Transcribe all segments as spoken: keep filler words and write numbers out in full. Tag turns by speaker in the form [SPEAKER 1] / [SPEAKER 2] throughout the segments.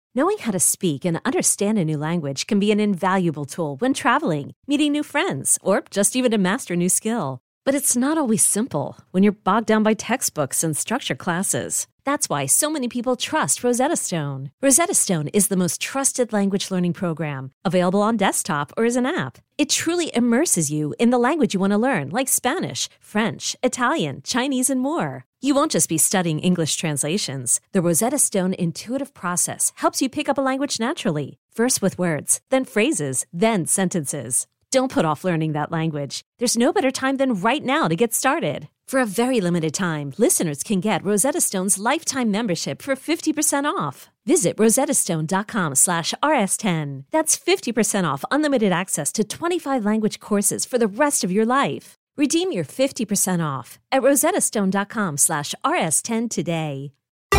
[SPEAKER 1] Knowing how to speak and understand a new language can be an invaluable tool when traveling, meeting new friends, or just even to master a new skill. But it's not always simple when you're bogged down by textbooks and structured classes. That's why so many people trust Rosetta Stone. Rosetta Stone is the most trusted language learning program, available on desktop or as an app. It truly immerses you in the language you want to learn, like Spanish, French, Italian, Chinese, and more. You won't just be studying English translations. The Rosetta Stone intuitive process helps you pick up a language naturally, first with words, then phrases, then sentences. Don't put off learning that language. There's no better time than right now to get started. For a very limited time, listeners can get Rosetta Stone's lifetime membership for fifty percent off. Visit rosettastone.com slash rs10. That's fifty percent off unlimited access to twenty-five language courses for the rest of your life. Redeem your fifty percent off at rosettastone.com slash rs10 today.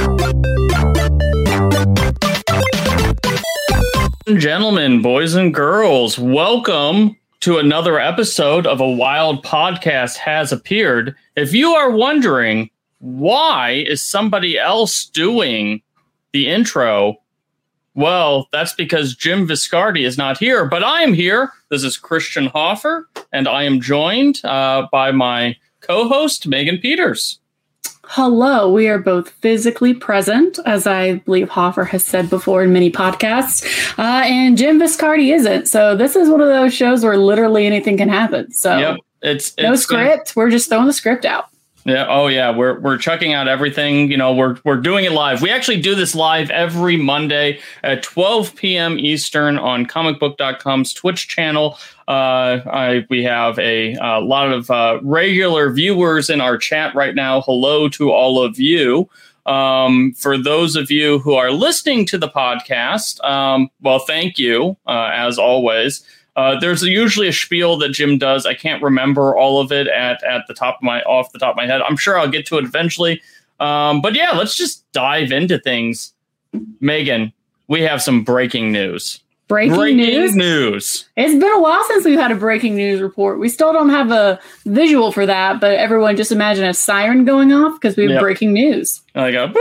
[SPEAKER 2] Gentlemen, boys and girls, welcome to another episode of A Wild Podcast Has Appeared. If you are wondering why is somebody else doing the intro, well, that's because Jim Viscardi is not here, but I am here. This is Christian Hoffer, and I am joined uh, by my co-host, Megan Peters.
[SPEAKER 3] Hello, we are both physically present, as I believe Hoffer has said before in many podcasts, uh, and Jim Viscardi isn't. So this is one of those shows where literally anything can happen. So
[SPEAKER 2] yep, it's, it's
[SPEAKER 3] no script. Gonna... We're just throwing the script out.
[SPEAKER 2] Yeah. Oh, yeah. We're we're chucking out everything. You know, we're we're doing it live. We actually do this live every Monday at twelve p.m. Eastern on comic book dot com's Twitch channel. Uh, I, we have a, a lot of uh, regular viewers in our chat right now. Hello to all of you. Um, for those of you who are listening to the podcast, um, well, thank you, uh, as always. Uh, there's usually a spiel that Jim does. I can't remember all of it at, at the top of my off the top of my head. I'm sure I'll get to it eventually. Um, but yeah, let's just dive into things. Megan, we have some breaking news.
[SPEAKER 3] Breaking,
[SPEAKER 2] breaking
[SPEAKER 3] news?
[SPEAKER 2] news.
[SPEAKER 3] It's been a while since we've had a breaking news report. We still don't have a visual for that, but everyone just imagine a siren going off because we have yep. breaking news.
[SPEAKER 2] I go.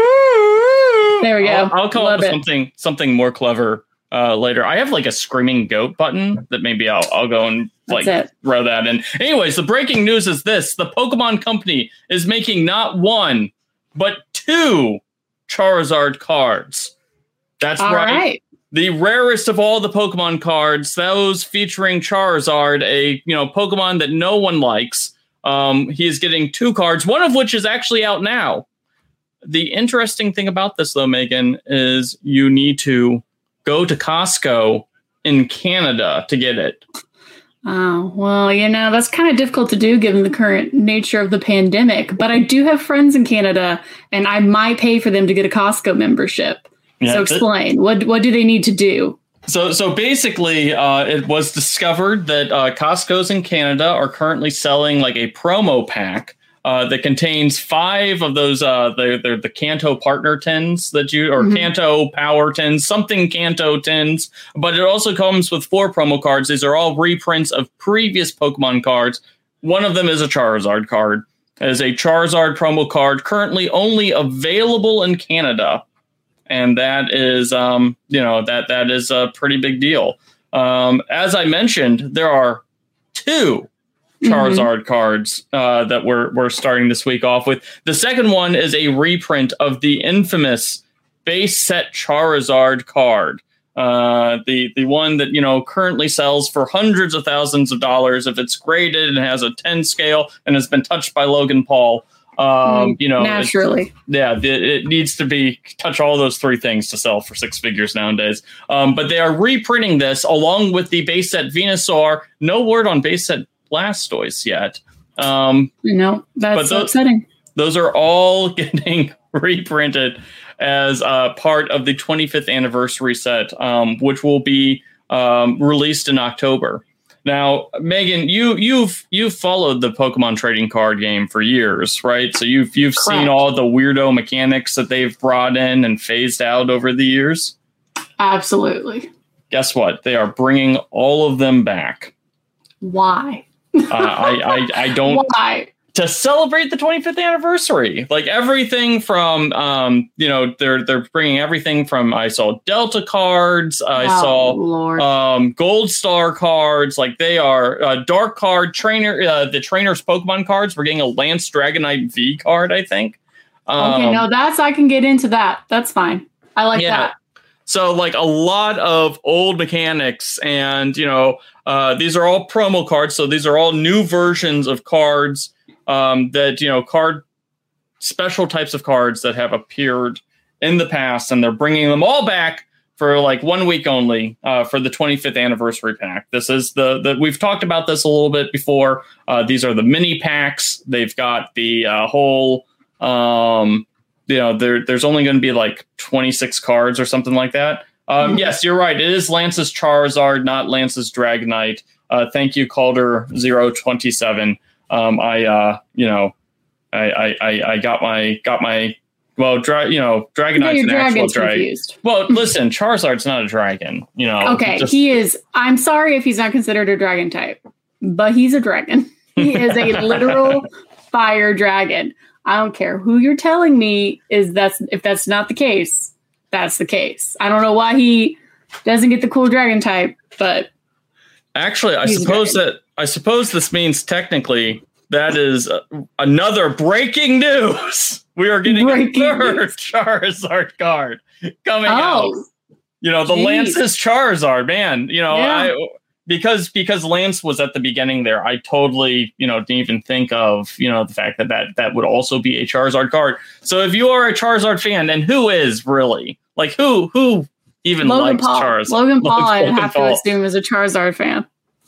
[SPEAKER 3] There we go.
[SPEAKER 2] I'll, I'll come
[SPEAKER 3] Love
[SPEAKER 2] up with
[SPEAKER 3] it.
[SPEAKER 2] something something more clever. Uh, later, I have like a screaming goat button that maybe I'll I'll go and like throw that in. Anyways, the breaking news is this: the Pokemon Company is making not one but two Charizard cards. That's
[SPEAKER 3] all
[SPEAKER 2] right.
[SPEAKER 3] right.
[SPEAKER 2] The rarest of all the Pokemon cards, those featuring Charizard, a you know Pokemon that no one likes. Um, he is getting two cards, one of which is actually out now. The interesting thing about this, though, Megan, is you need to go to Costco in Canada to get it.
[SPEAKER 3] Oh, well, you know, that's kind of difficult to do given the current nature of the pandemic. But I do have friends in Canada, and I might pay for them to get a Costco membership. Yeah, so explain, th- what what do they need to do?
[SPEAKER 2] So so basically, uh, it was discovered that uh, Costco's in Canada are currently selling like a promo pack Uh, that contains five of those, uh, the, the the Kanto partner tins that you, or mm-hmm. Kanto power tins, something Kanto tins, but it also comes with four promo cards. These are all reprints of previous Pokemon cards. One of them is a Charizard card. It is a Charizard promo card currently only available in Canada. And that is, um, you know, that that is a pretty big deal. Um, as I mentioned, there are two Charizard mm-hmm. cards uh, that we're we're starting this week off with. The second one is a reprint of the infamous base set Charizard card. Uh, the the one that you know currently sells for hundreds of thousands of dollars if it's graded and has a ten scale and has been touched by Logan Paul. Um, mm, you know,
[SPEAKER 3] naturally,
[SPEAKER 2] yeah, it, it needs to be touch all those three things to sell for six figures nowadays. Um, but they are reprinting this along with the base set Venusaur. No word on base set Blastoise yet. Um,
[SPEAKER 3] no, that's so
[SPEAKER 2] those,
[SPEAKER 3] upsetting.
[SPEAKER 2] Those are all getting reprinted as uh, part of the twenty-fifth anniversary set, um, which will be um, released in October. Now, Megan, you you've you've followed the Pokemon trading card game for years, right? So you've you've
[SPEAKER 3] Correct.
[SPEAKER 2] seen all the weirdo mechanics that they've brought in and phased out over the years.
[SPEAKER 3] Absolutely.
[SPEAKER 2] Guess what? They are bringing all of them back.
[SPEAKER 3] Why?
[SPEAKER 2] uh, I, I I don't.
[SPEAKER 3] Why?
[SPEAKER 2] to celebrate the twenty-fifth anniversary. Like everything from, um, you know, they're they're bringing everything from. I saw Delta cards. I
[SPEAKER 3] oh,
[SPEAKER 2] saw
[SPEAKER 3] Lord.
[SPEAKER 2] um, Gold Star cards. Like they are uh, Dark card trainer. Uh, the trainers Pokemon cards. We're getting a Lance Dragonite V card, I think. Um,
[SPEAKER 3] okay, no, that's I can get into that. That's fine. I like
[SPEAKER 2] yeah.
[SPEAKER 3] that.
[SPEAKER 2] So like a lot of old mechanics, and you know, uh, these are all promo cards. So these are all new versions of cards. Um, that, you know, card special types of cards that have appeared in the past, and they're bringing them all back for like one week only uh, for the twenty-fifth anniversary pack. This is the, the we've talked about this a little bit before. Uh, these are the mini packs. They've got the uh, whole, um, you know, there, there's only going to be like twenty-six cards or something like that. Um, mm-hmm. Yes, you're right. It is Lance's Charizard, not Lance's Dragonite. Uh, thank you, Calder zero twenty-seven. Um, I, uh, you know, I, I, I got my, got my, well, dra- you know, Dragonite's an actual dragon. Well, listen, Charizard's not a dragon, you know.
[SPEAKER 3] Okay,
[SPEAKER 2] just-
[SPEAKER 3] he is. I'm sorry if he's not considered a dragon type, but he's a dragon. He is a literal fire dragon. I don't care who you're telling me is that's if that's not the case, that's the case. I don't know why he doesn't get the cool dragon type, but
[SPEAKER 2] actually, I suppose that. I suppose this means technically that is uh, another breaking news. We are getting breaking a third news. Charizard card coming oh, out. You know, the geez. Lance's Charizard, man. You know, yeah. I because because Lance was at the beginning there. I totally, you know, didn't even think of, you know, the fact that that, that would also be a Charizard card. So if you are a Charizard fan, and who is really like who who even
[SPEAKER 3] Logan
[SPEAKER 2] likes
[SPEAKER 3] Paul.
[SPEAKER 2] Charizard?
[SPEAKER 3] Logan Paul, I have
[SPEAKER 2] Paul.
[SPEAKER 3] to assume is a Charizard fan.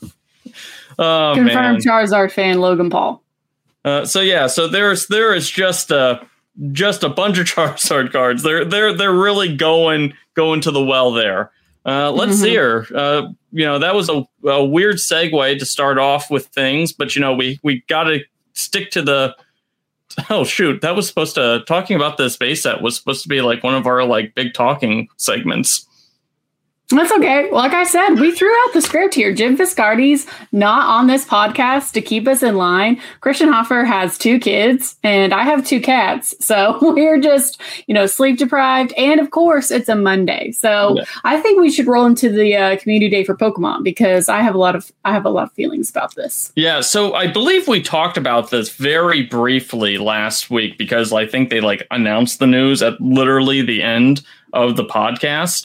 [SPEAKER 2] Oh,
[SPEAKER 3] Confirmed
[SPEAKER 2] man.
[SPEAKER 3] Charizard fan Logan Paul.
[SPEAKER 2] Uh, so yeah, so there's there is just a just a bunch of Charizard cards. They're they're they're really going going to the well there. Uh, let's mm-hmm. see here. Uh, you know, that was a, a weird segue to start off with things, but you know, we we got to stick to the. Oh shoot, that was supposed to talking about this base set was supposed to be like one of our like big talking segments.
[SPEAKER 3] That's okay. Like I said, we threw out the script here. Jim Fiscardi's not on this podcast to keep us in line. Christian Hoffer has two kids and I have two cats. So we're just, you know, sleep deprived. And of course, it's a Monday. So yeah. I think we should roll into the uh, community day for Pokemon because I have a lot of I have a lot of feelings about this.
[SPEAKER 2] Yeah. So I believe we talked about this very briefly last week because I think they like announced the news at literally the end of the podcast.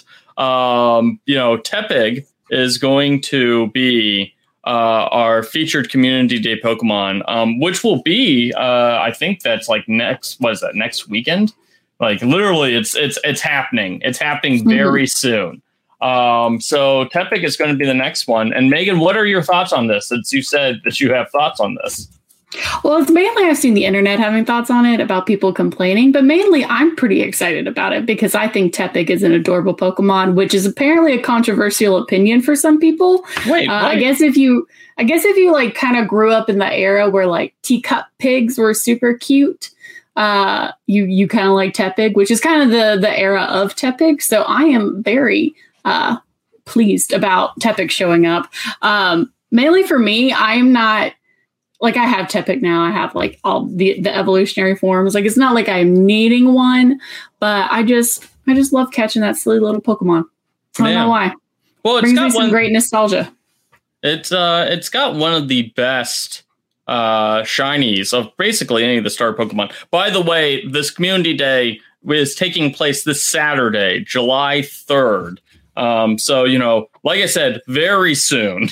[SPEAKER 2] Um, you know, Tepig is going to be uh, our featured community day Pokemon, um, which will be, uh, I think that's like next, what is that, next weekend? Like literally it's, it's, it's happening. It's happening very mm-hmm. soon. Um, so Tepig is going to be the next one. And Megan, what are your thoughts on this? Since you said that you have thoughts on this.
[SPEAKER 3] Well, it's mainly I've seen the internet having thoughts on it about people complaining, but mainly I'm pretty excited about it because I think Tepig is an adorable Pokemon, which is apparently a controversial opinion for some people.
[SPEAKER 2] Wait,
[SPEAKER 3] uh,
[SPEAKER 2] wait.
[SPEAKER 3] I guess if you, I guess if you like kind of grew up in the era where like teacup pigs were super cute, uh, you you kind of like Tepig, which is kind of the the era of Tepig. So I am very uh, pleased about Tepig showing up. Um, mainly for me, I'm not. Like I have Tepig now. I have like all the, the evolutionary forms. Like it's not like I'm needing one, but I just I just love catching that silly little Pokemon. I don't
[SPEAKER 2] yeah.
[SPEAKER 3] know why.
[SPEAKER 2] Well, it's
[SPEAKER 3] brings
[SPEAKER 2] got
[SPEAKER 3] me some
[SPEAKER 2] one,
[SPEAKER 3] great nostalgia.
[SPEAKER 2] It's uh it's got one of the best uh shinies of basically any of the star Pokemon. By the way, this community day is taking place this Saturday, July third. Um, so, you know, like I said, very soon.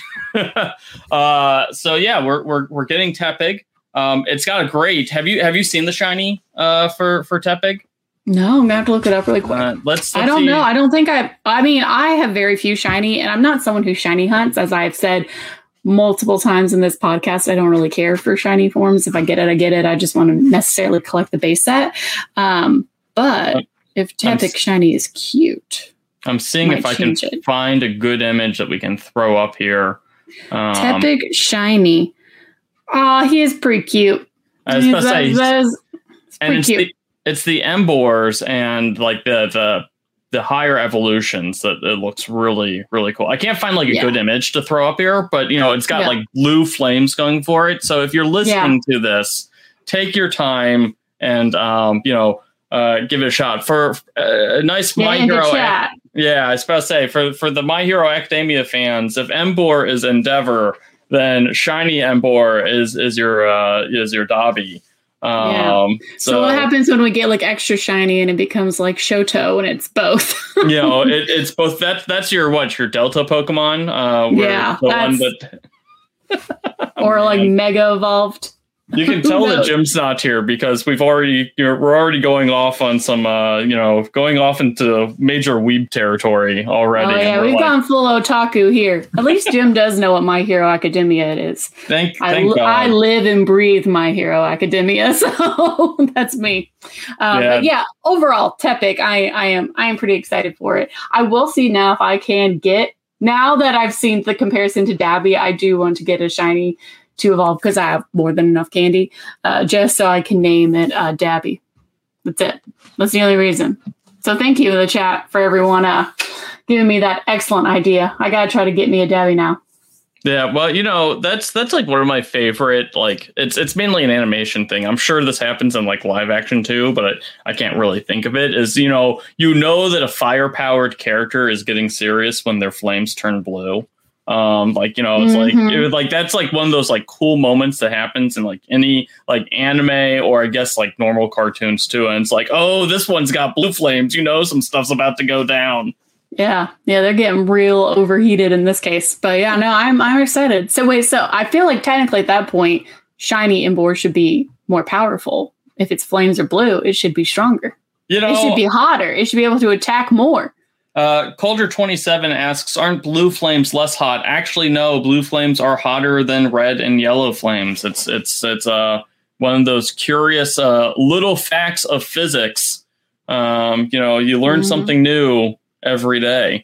[SPEAKER 2] uh, so, yeah, we're we're we're getting Tepig. Um, it's got a great. Have you have you seen the shiny uh, for for Tepig?
[SPEAKER 3] No, I'm gonna have to look it up really quick.
[SPEAKER 2] Uh, let's, let's.
[SPEAKER 3] I don't
[SPEAKER 2] see.
[SPEAKER 3] know. I don't think I. I mean, I have very few shiny, and I'm not someone who shiny hunts, as I've said multiple times in this podcast. I don't really care for shiny forms. If I get it, I get it. I just want to necessarily collect the base set. Um, but uh, if Tepig shiny is cute.
[SPEAKER 2] I'm seeing if I can it. find a good image that we can throw up here. Um,
[SPEAKER 3] Tepig shiny. Oh, he is pretty cute.
[SPEAKER 2] I was supposed to say,
[SPEAKER 3] that is, it's
[SPEAKER 2] and it's
[SPEAKER 3] cute.
[SPEAKER 2] the, it's the Emboars and like the, the the higher evolutions that it looks really, really cool. I can't find like a yeah. good image to throw up here, but you know, it's got yeah. like blue flames going for it. So if you're listening yeah. to this take your time and, um, you know, uh, give it a shot for uh, a nice
[SPEAKER 3] Get
[SPEAKER 2] My
[SPEAKER 3] into
[SPEAKER 2] Hero.
[SPEAKER 3] chat.
[SPEAKER 2] Yeah, I was about to say for, for the My Hero Academia fans, if Embor is Endeavor, then shiny Embor is is your uh, is your Dabi. Um,
[SPEAKER 3] yeah.
[SPEAKER 2] so,
[SPEAKER 3] so what happens when we get like extra shiny and it becomes like Shoto and it's both?
[SPEAKER 2] you know, it, it's both. That's that's your what your Delta Pokemon. Uh, where
[SPEAKER 3] yeah,
[SPEAKER 2] the one that
[SPEAKER 3] or like Mega Evolved.
[SPEAKER 2] You can tell that Jim's not here because we've already you're, we're already going off on some uh, you know going off into major weeb territory already.
[SPEAKER 3] Oh yeah, we've like, gone full otaku here. At least Jim does know what My Hero Academia it is.
[SPEAKER 2] Thank,
[SPEAKER 3] I,
[SPEAKER 2] thank God.
[SPEAKER 3] I live and breathe My Hero Academia, so that's me. Um, yeah. But yeah, overall, Tepic, I I am I am pretty excited for it. I will see now if I can get now that I've seen the comparison to Dabi. I do want to get a shiny to evolve because I have more than enough candy, uh, just so I can name it uh, Dabi. That's it. That's the only reason. So thank you in the chat for everyone uh, giving me that excellent idea. I gotta try to get me a Dabi now.
[SPEAKER 2] Yeah, well, you know, that's that's like one of my favorite. Like, it's it's mainly an animation thing. I'm sure this happens in like live action too, but I, I can't really think of it. Is you know, you know that a fire powered character is getting serious when their flames turn blue. Um, like, you know, it's mm-hmm. like, it was like, that's like one of those like cool moments that happens in like any like anime or I guess like normal cartoons too. And it's like, oh, this one's got blue flames, you know, some stuff's about to go down.
[SPEAKER 3] Yeah. Yeah. They're getting real overheated in this case, but yeah, no, I'm, I'm excited. So wait, so I feel like technically at that point, shiny Embor should be more powerful. If its flames are blue, it should be stronger. You know, it should be hotter. It should be able to attack more.
[SPEAKER 2] Uh, Calder twenty-seven asks, aren't blue flames less hot? Actually, no, blue flames are hotter than red and yellow flames. It's it's it's uh one of those curious uh little facts of physics. Um, you know, you learn mm-hmm. something new every day.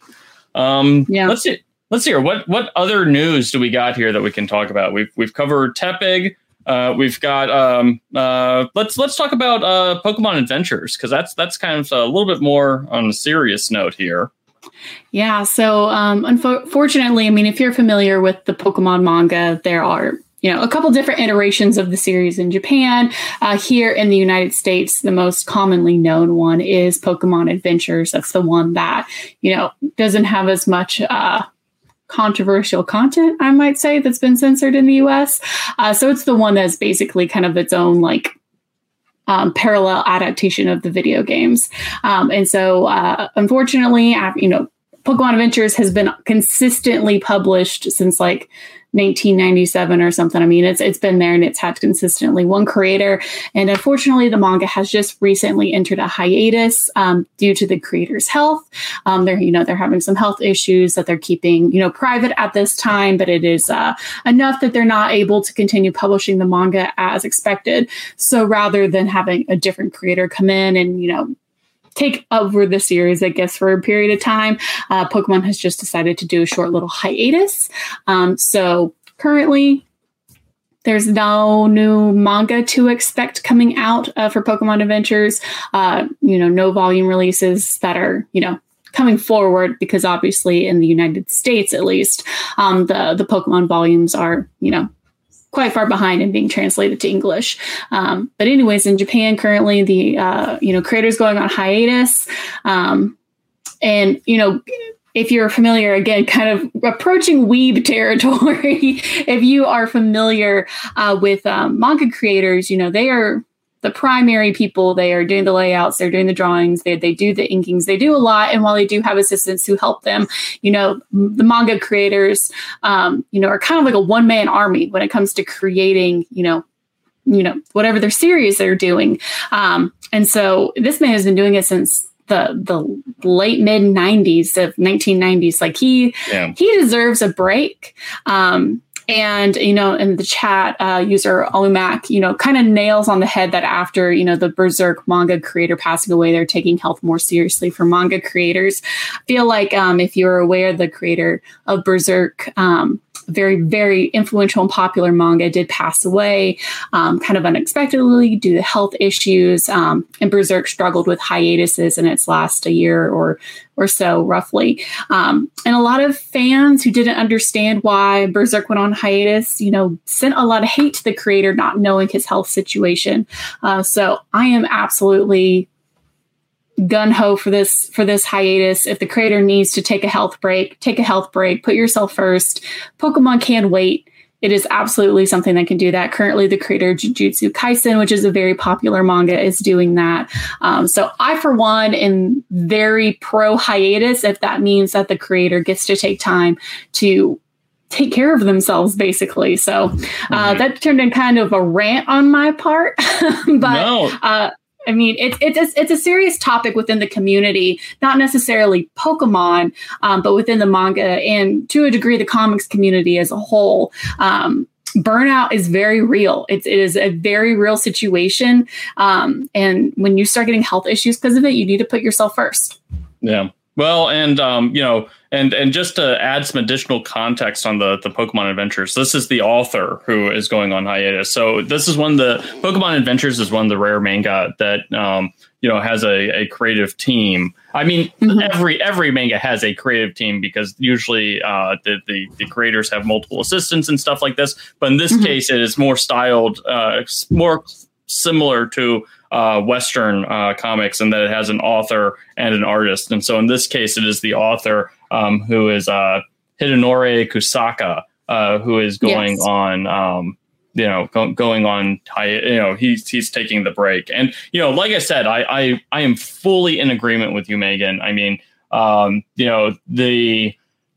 [SPEAKER 2] Um, yeah. Let's see. Let's see here. What what other news do we got here that we can talk about? We've we've covered Tepig. Uh, we've got um, uh, let's let's talk about uh, Pokemon Adventures because that's that's kind of a little bit more on a serious note here.
[SPEAKER 3] Yeah. So um, unfortunately, I mean, if you're familiar with the Pokemon manga, there are you know a couple different iterations of the series in Japan. Uh, here in the United States, the most commonly known one is Pokemon Adventures. That's the one that you know doesn't have as much. Uh, controversial content, I might say, that's been censored in the U S. Uh, so it's the one that's basically kind of its own like um, parallel adaptation of the video games. Um, and so uh, unfortunately, you know, Pokemon Adventures has been consistently published since like nineteen ninety-seven or something. I mean, it's it's been there and it's had consistently one creator. And unfortunately, the manga has just recently entered a hiatus um, due to the creator's health. Um, they're, you know, they're having some health issues that they're keeping, you know, private at this time, but it is uh, enough that they're not able to continue publishing the manga as expected. So rather than having a different creator come in and, you know, take over the series, I guess, for a period of time, Uh, Pokemon has just decided to do a short little hiatus. Um, so currently, there's no new manga to expect coming out uh, for Pokemon Adventures. Uh, you know, no volume releases that are, you know, coming forward because obviously in the United States, at least, um, the, the Pokemon volumes are, you know, quite far behind in being translated to English. Um, but anyways, in Japan currently, the, uh, you know, creator's going on hiatus. Um, and, you know, if you're familiar, again, kind of approaching weeb territory, if you are familiar uh, with um, manga creators, you know, they are the primary people. They are doing the layouts, they're doing the drawings, they they do the inkings, they do a lot. And while they do have assistants who help them, you know, the manga creators, um, you know, are kind of like a one-man army when it comes to creating, you know, you know, whatever their series they're doing. Um, and so this man has been doing it since the the late mid nineties of nineteen nineties. Like he yeah. he deserves a break. Um, And, you know, in the chat, uh, user Olumac, you know, kind of nails on the head that after, you know, the Berserk manga creator passing away, they're taking health more seriously for manga creators. I feel like um, if you're aware, the creator of Berserk, um, very, very influential and popular manga, did pass away um, kind of unexpectedly due to health issues. Um, and Berserk struggled with hiatuses in its last a year or or so, roughly. Um, and a lot of fans who didn't understand why Berserk went on hiatus, you know, sent a lot of hate to the creator, not knowing his health situation. Uh, so I am absolutely gun-ho for this for this hiatus. If the creator needs to take a health break, take a health break, put yourself first. Pokemon can wait. It is absolutely something that can do that. Currently, the creator of Jujutsu Kaisen, which is a very popular manga, is doing that. Um, so I, for one, am very pro hiatus if that means that the creator gets to take time to take care of themselves, basically. So uh, mm-hmm. that turned in kind of a rant on my part. but
[SPEAKER 2] no.
[SPEAKER 3] uh, I mean, it's it's a, it's a serious topic within the community, not necessarily Pokemon, um, but within the manga and to a degree the comics community as a whole. Um, burnout is very real. It's it is a very real situation, um, and when you start getting health issues because of it, you need to put yourself first.
[SPEAKER 2] Yeah. Well, and, um, you know, and and just to add some additional context on the, the Pokemon Adventures, this is the author who is going on hiatus. So this is one of the Pokemon Adventures is one of the rare manga that, um, you know, has a, a creative team. I mean, mm-hmm. every every manga has a creative team because usually uh, the, the, the creators have multiple assistants and stuff like this. But in this mm-hmm. case, it is more styled, uh, more similar to uh, Western uh, comics, and that it has an author and an artist. And so in this case, it is the author um, who is uh, Hidenori Kusaka, uh, who is going yes. on, um, you know, go- going on, you know, he's, he's taking the break. And, you know, like I said, I, I, I am fully in agreement with you, Megan. I mean, um, you know, the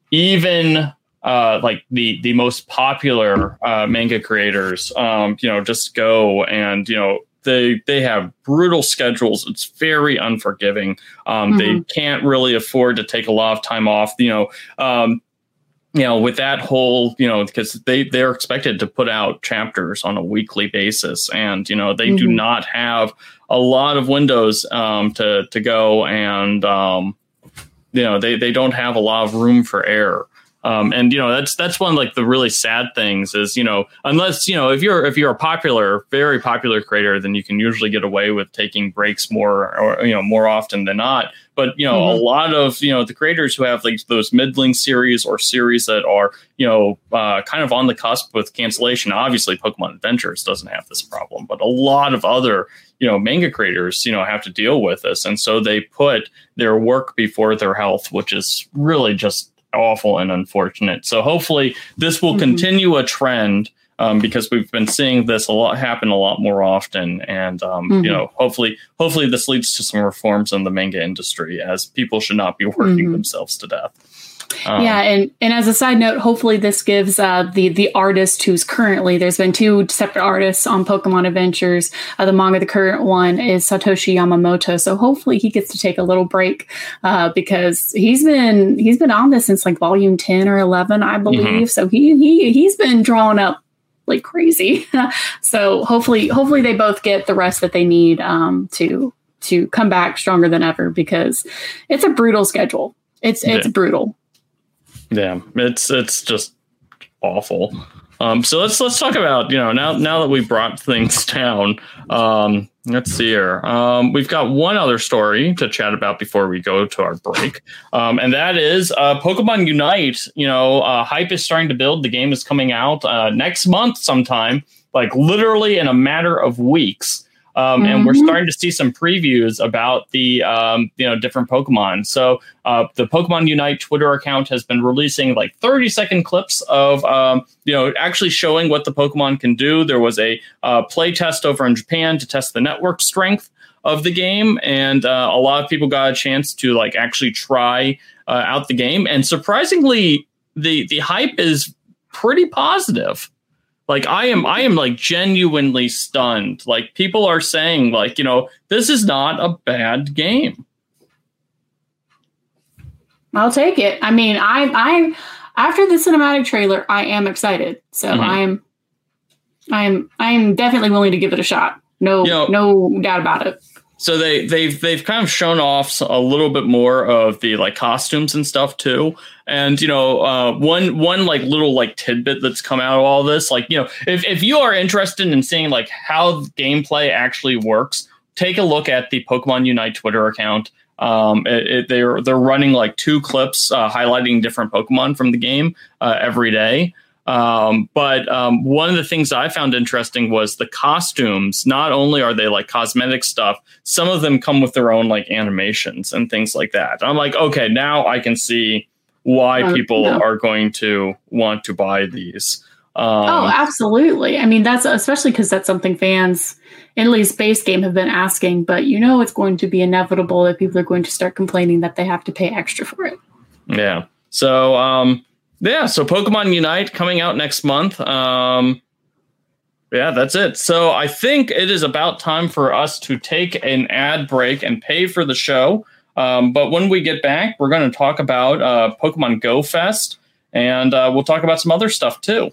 [SPEAKER 2] even uh, like the, the most popular uh, manga creators, um, you know, just go and, you know, They they have brutal schedules. It's very unforgiving. Um, mm-hmm. They can't really afford to take a lot of time off. You know, um, you know, with that whole, you know, because they they're expected to put out chapters on a weekly basis, and you know they mm-hmm. do not have a lot of windows um, to to go, and um, you know they they don't have a lot of room for error. Um, and, you know, that's that's one of like the really sad things is, you know, unless, you know, if you're if you're a popular, very popular creator, then you can usually get away with taking breaks more or, you know, more often than not. But, you know, mm-hmm. a lot of, you know, the creators who have like those middling series or series that are, you know, uh, kind of on the cusp with cancellation. Obviously, Pokemon Adventures doesn't have this problem, but a lot of other, you know, manga creators, you know, have to deal with this. And so they put their work before their health, which is really just awful and unfortunate. So hopefully this will mm-hmm. continue a trend um, because we've been seeing this a lot happen a lot more often. And, um, mm-hmm. you know, hopefully, hopefully this leads to some reforms in the manga industry, as people should not be working mm-hmm. themselves to death. Um,
[SPEAKER 3] yeah, and, and as a side note, hopefully this gives uh, the the artist who's currently, there's been two separate artists on Pokemon Adventures. Uh, the manga, the current one is Satoshi Yamamoto. So hopefully he gets to take a little break uh, because he's been he's been on this since like volume ten or eleven, I believe. Mm-hmm. So he he he's been drawing up like crazy. So hopefully hopefully they both get the rest that they need um, to to come back stronger than ever, because it's a brutal schedule. It's it's yeah. brutal.
[SPEAKER 2] Yeah, it's it's just awful. Um, so let's let's talk about, you know, now now that we brought things down. Um, let's see here. Um, we've got one other story to chat about before we go to our break, um, and that is uh, Pokemon Unite. You know, uh, hype is starting to build. The game is coming out uh, next month sometime, like literally in a matter of weeks. Um, mm-hmm. And we're starting to see some previews about the, um, you know, different Pokemon. So uh, the Pokemon Unite Twitter account has been releasing like thirty second clips of, um, you know, actually showing what the Pokemon can do. There was a uh, play test over in Japan to test the network strength of the game. And uh, a lot of people got a chance to like actually try uh, out the game. And surprisingly, the the hype is pretty positive. Like I am, I am like genuinely stunned. Like people are saying, like, you know, this is not a bad game.
[SPEAKER 3] I'll take it. I mean, I, I, after the cinematic trailer, I am excited. So mm-hmm. I'm, I'm, I'm definitely willing to give it a shot. No, you know, no doubt about it.
[SPEAKER 2] So they they've they've kind of shown off a little bit more of the like costumes and stuff too. And you know, uh, one one like little like tidbit that's come out of all this, like you know, if if you are interested in seeing like how gameplay actually works, take a look at the Pokemon Unite Twitter account. Um, it, it, they're they're running like two clips uh, highlighting different Pokemon from the game uh, every day. Um, but um, one of the things I found interesting was the costumes. Not only are they like cosmetic stuff, some of them come with their own like animations and things like that. I'm like, okay, now I can see why um, people no. are going to want to buy these. Um,
[SPEAKER 3] oh, absolutely. I mean, that's especially because that's something fans, at least base game, have been asking. But you know, it's going to be inevitable that people are going to start complaining that they have to pay extra for it.
[SPEAKER 2] Yeah. So, um, yeah. So Pokemon Unite coming out next month. Um, yeah, that's it. So I think it is about time for us to take an ad break and pay for the show. Um, but when we get back, we're going to talk about uh, Pokemon Go Fest, and uh, we'll talk about some other stuff too.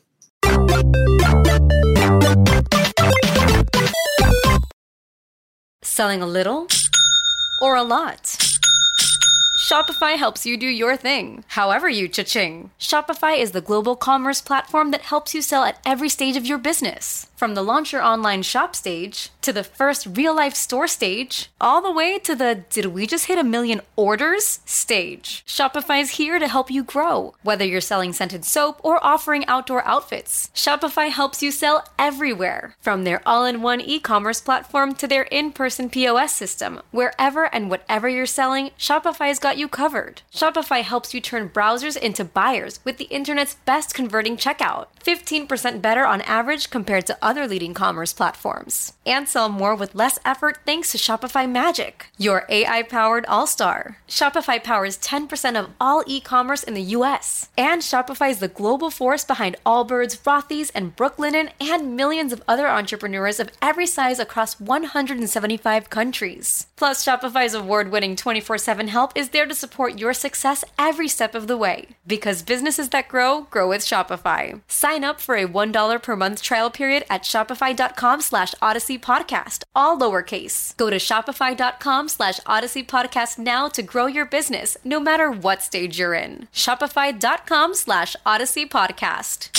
[SPEAKER 4] Selling a little or a lot? Shopify helps you do your thing, however you cha-ching. Shopify is the global commerce platform that helps you sell at every stage of your business. From the launch your online shop stage, to the first real-life store stage, all the way to the did we just hit a million orders stage. Shopify's here to help you grow. Whether you're selling scented soap or offering outdoor outfits, Shopify helps you sell everywhere. From their all-in-one e-commerce platform to their in-person P O S system, wherever and whatever you're selling, Shopify's got you covered. Shopify helps you turn browsers into buyers with the internet's best converting checkout. fifteen percent better on average compared to other leading commerce platforms. And sell more with less effort thanks to Shopify Magic, your A I-powered all-star. Shopify powers ten percent of all e-commerce in the U S. And Shopify is the global force behind Allbirds, Rothy's, and Brooklinen, and millions of other entrepreneurs of every size across one hundred seventy-five countries. Plus, Shopify's award-winning twenty-four seven help is there to support your success every step of the way. Because businesses that grow, grow with Shopify. Sign up for a one dollar per month trial period at shopify.com slash Odyssey Podcast, all lowercase. Go to shopify.com slash Odyssey Podcast now to grow your business, no matter what stage you're in. Shopify.com slash Odyssey Podcast.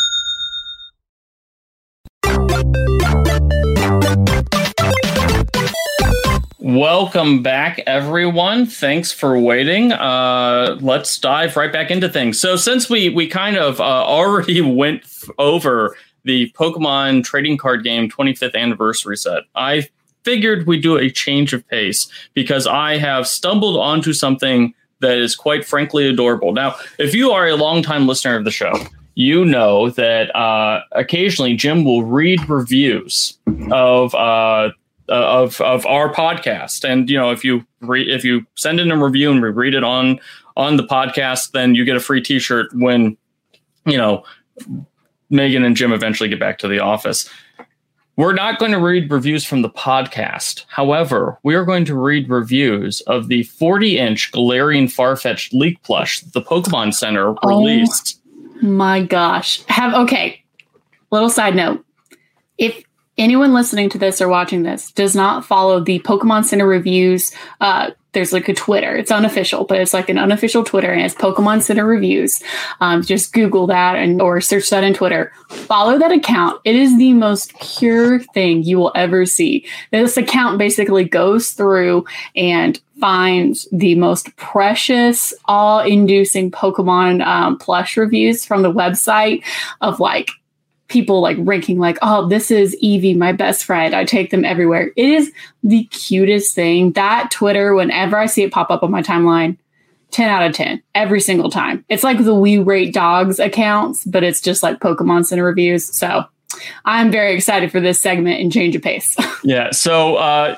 [SPEAKER 2] Welcome back, everyone. Thanks for waiting. Uh, let's dive right back into things. So since we we kind of uh, already went f- over the Pokemon trading card game twenty-fifth anniversary set, I figured we'd do a change of pace because I have stumbled onto something that is quite frankly adorable. Now, if you are a longtime listener of the show, you know that uh, occasionally Jim will read reviews of uh, of of our podcast, and you know if you re- if you send in a review and we read it on on the podcast, then you get a free T-shirt when you know Megan and Jim eventually get back to the office. We're not going to read reviews from the podcast. However, we are going to read reviews of the forty inch Galarian Farfetch'd leak plush that the Pokemon Center released.
[SPEAKER 3] Oh my gosh. Have okay. Little side note. If anyone listening to this or watching this does not follow the Pokemon Center reviews, uh, there's like a Twitter. It's unofficial, but it's like an unofficial Twitter, and it's Pokemon Center Reviews. Um, just Google that and or search that in Twitter. Follow that account. It is the most pure thing you will ever see. This account basically goes through and finds the most precious, awe-inducing Pokemon um, plush reviews from the website of like people like ranking like, oh, this is Eevee, my best friend. I take them everywhere. It is the cutest thing. That Twitter, whenever I see it pop up on my timeline, ten out of ten every single time. It's like the We Rate Dogs accounts, but it's just like Pokemon Center reviews. So I'm very excited for this segment and change of pace.
[SPEAKER 2] Yeah. So uh,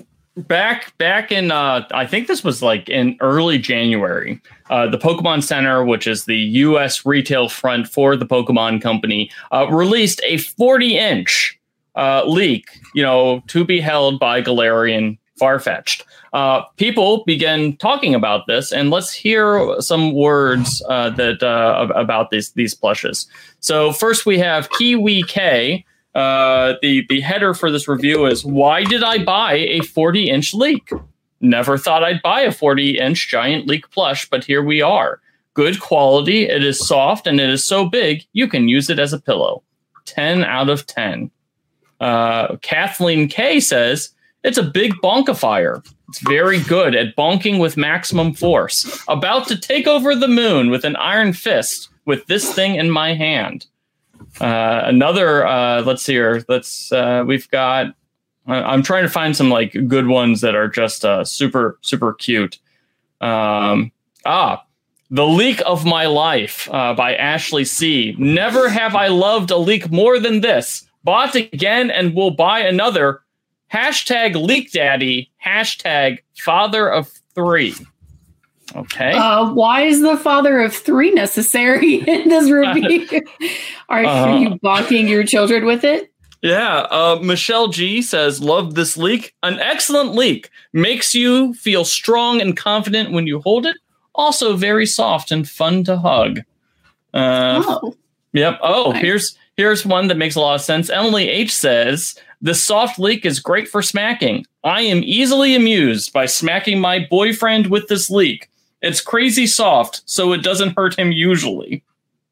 [SPEAKER 2] back back in, uh, I think this was like in early January, uh, the Pokemon Center, which is the U S retail front for the Pokemon Company, uh, released a forty inch uh, leak, you know, to be held by Galarian Farfetch'd. Uh, people began talking about this, and let's hear some words uh, that uh, about these these plushes. So first we have Kiwi K, Uh, the, the header for this review is, why did I buy a forty inch leak? Never thought I'd buy a forty inch giant leak plush, but here we are. Good quality, it is soft, and it is so big, you can use it as a pillow. ten out of ten. Uh, Kathleen K says, it's a big bonkifier. It's very good at bonking with maximum force. About to take over the moon with an iron fist with this thing in my hand. Uh, another, uh, let's see here. Let's, uh, we've got, uh, I'm trying to find some like good ones that are just uh, super, super cute. Um, ah, The Leak of My Life uh, by Ashley C. Never have I loved a leak more than this. Bought again and will buy another. Hashtag Leak Daddy. Hashtag Father of Three. Okay. Uh,
[SPEAKER 3] why is the father of three necessary in this review? Are, uh, are you bonking your children with it?
[SPEAKER 2] Yeah. Uh, Michelle G says, love this leak. An excellent leak. Makes you feel strong and confident when you hold it. Also very soft and fun to hug. Uh, oh. Yep. Oh, nice. here's here's one that makes a lot of sense. Emily H says, the soft leak is great for smacking. I am easily amused by smacking my boyfriend with this leak. It's crazy soft, so it doesn't hurt him usually.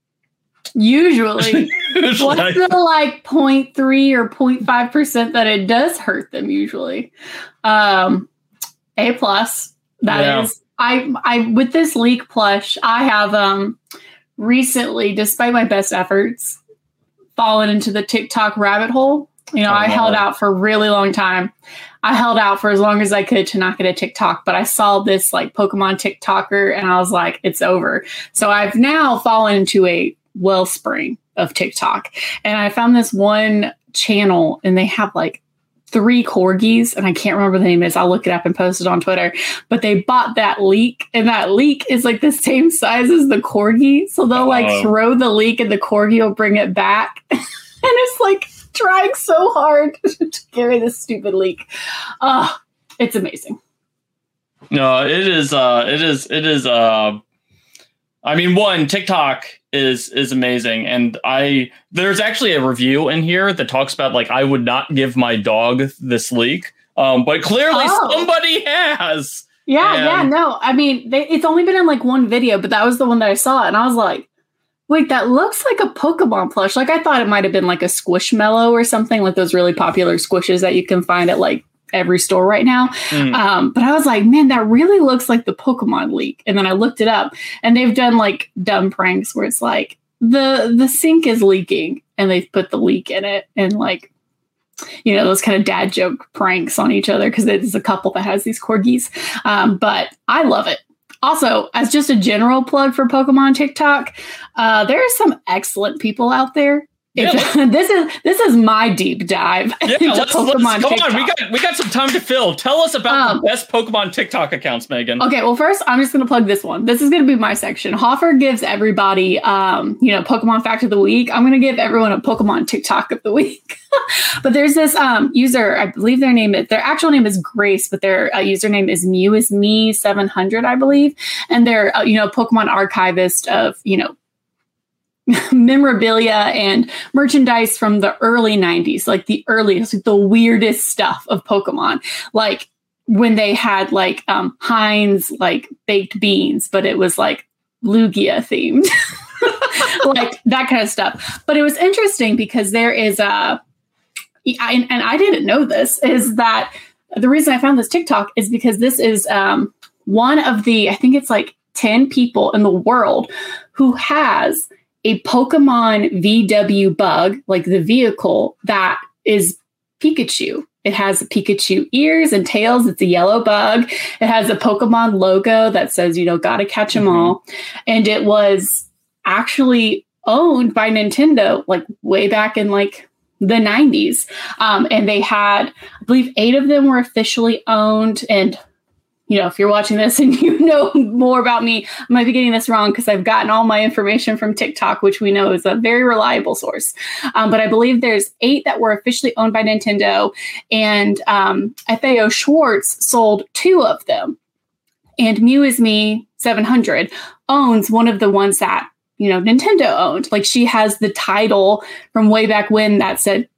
[SPEAKER 3] Usually? usually. What's the like zero point three or zero point five percent that it does hurt them usually? Um, A plus. That yeah. is. I, I, with this leak plush, I have um recently, despite my best efforts, fallen into the TikTok rabbit hole. You know, oh, I held out for a really long time. I held out for as long as I could to not get a TikTok, but I saw this like Pokemon TikToker and I was like, it's over. So I've now fallen into a wellspring of TikTok, and I found this one channel and they have like three corgis, and I can't remember the name is. I'll look it up and post it on Twitter. But they bought that leak, and that leak is like the same size as the corgi. So they'll like uh, throw the leak, and the corgi will bring it back. And it's like trying so hard to carry this stupid leak. Uh, it's amazing.
[SPEAKER 2] No, it is. Uh, it is. It is. Uh, I mean, one, TikTok is is amazing, and I there's actually a review in here that talks about like I would not give my dog this leak, um, but clearly oh. somebody has.
[SPEAKER 3] Yeah, and yeah, no, I mean they, it's only been in like one video, but that was the one that I saw, and I was like, wait, that looks like a Pokemon plush. Like I thought it might have been like a Squishmallow or something, like those really popular squishes that you can find at like every store right now. Mm. Um, but I was like, man, that really looks like the Pokemon leak. And then I looked it up, and they've done like dumb pranks where it's like the the sink is leaking and they put the leak in it, and like, you know, those kind of dad joke pranks on each other because there's a couple that has these corgis. Um, but I love it. Also, as just a general plug for Pokemon TikTok, uh, there are some excellent people out there. Yeah, if, this is this is my deep dive
[SPEAKER 2] yeah,
[SPEAKER 3] into
[SPEAKER 2] let's,
[SPEAKER 3] Pokemon
[SPEAKER 2] let's, come
[SPEAKER 3] TikTok.
[SPEAKER 2] on, we got we got some time to fill. Tell us about um, the best Pokemon TikTok accounts, Megan.
[SPEAKER 3] Okay, well, first I'm just going to plug this one. This is going to be my section. Hoffer gives everybody, um, you know, Pokemon Fact of the Week. I'm going to give everyone a Pokemon TikTok of the week. But there's this um, user, I believe their name is their actual name is Grace, but their uh, username is Mew is me seven hundred, I believe, and they're uh, you know Pokemon archivist of you know. memorabilia and merchandise from the early nineties, like the earliest, like the weirdest stuff of Pokemon, like when they had like um Heinz like baked beans, but it was like Lugia themed, like that kind of stuff. But it was interesting because there is a, and, and I didn't know this, is that the reason I found this TikTok is because this is um one of the, I think it's like ten people in the world who has a Pokemon V W bug, like the vehicle that is Pikachu. It has Pikachu ears and tails. It's a yellow bug. It has a Pokemon logo that says, you know, gotta catch them mm-hmm. all. And it was actually owned by Nintendo, like way back in like the nineties. Um, and they had, I believe eight of them were officially owned. And you know, if you're watching this and you know more about me, I might be getting this wrong because I've gotten all my information from TikTok, which we know is a very reliable source. Um, but I believe there's eight that were officially owned by Nintendo, and um, F A O Schwartz sold two of them. And Mew is me seven hundred owns one of the ones that, you know, Nintendo owned. Like she has the title from way back when that said